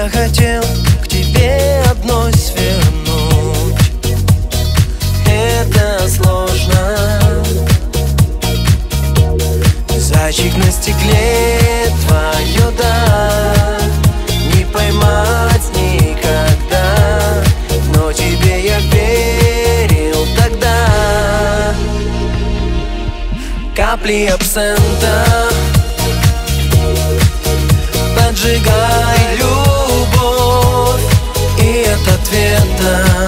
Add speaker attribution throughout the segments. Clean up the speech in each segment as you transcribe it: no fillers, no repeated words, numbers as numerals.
Speaker 1: хотел к тебе одной свернуть. Это сложно. Зайчик на стекле, твою даль не поймать никогда, но тебе я верил тогда. Капли абсента, поджигай любовь, и от ответа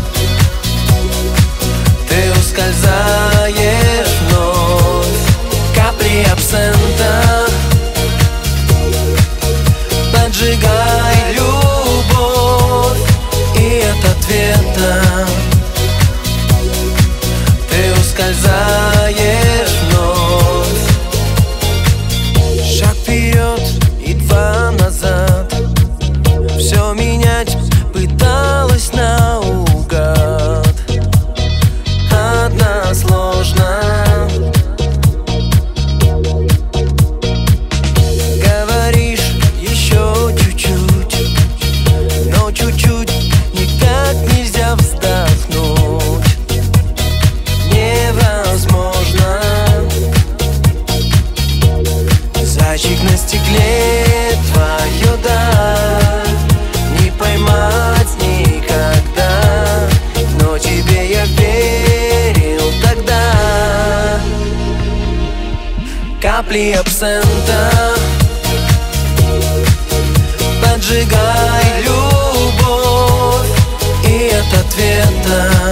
Speaker 1: ты ускользаешь вновь. Капли абсента, поджигай любовь, и от ответа ты ускользаешь вновь. Шаг вперед и два назад, все менять пыталась наугад. Одна сложно. Говоришь еще чуть-чуть, но чуть-чуть никак нельзя вздохнуть. Невозможно. Зайчик на стекле, твою даль не поймать никогда, но тебе я верил тогда. Капли абсента, поджигай любовь, и от ответа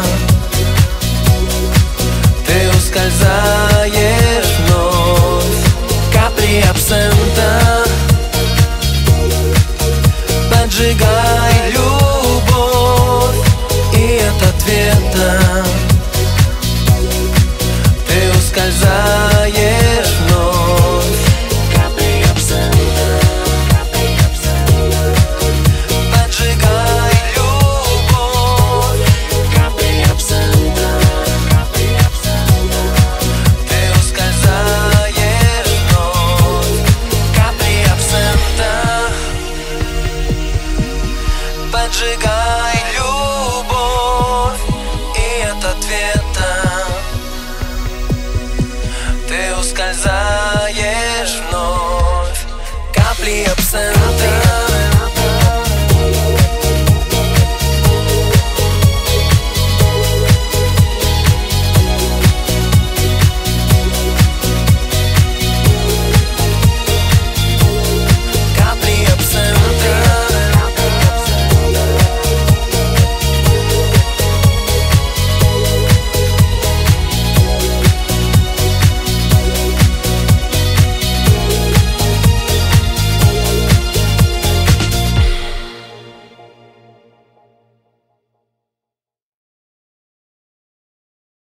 Speaker 1: ты ускользаешь вновь. Капли абсента, поджигай любовь, и от ответа ты ускользаешь вновь. Капли абсента, поджигай любовь, капли абсента, ты ускользаешь вновь. Капли абсента, поджигай любовь, и от ответа ты ускользаешь вновь. Капли абсента.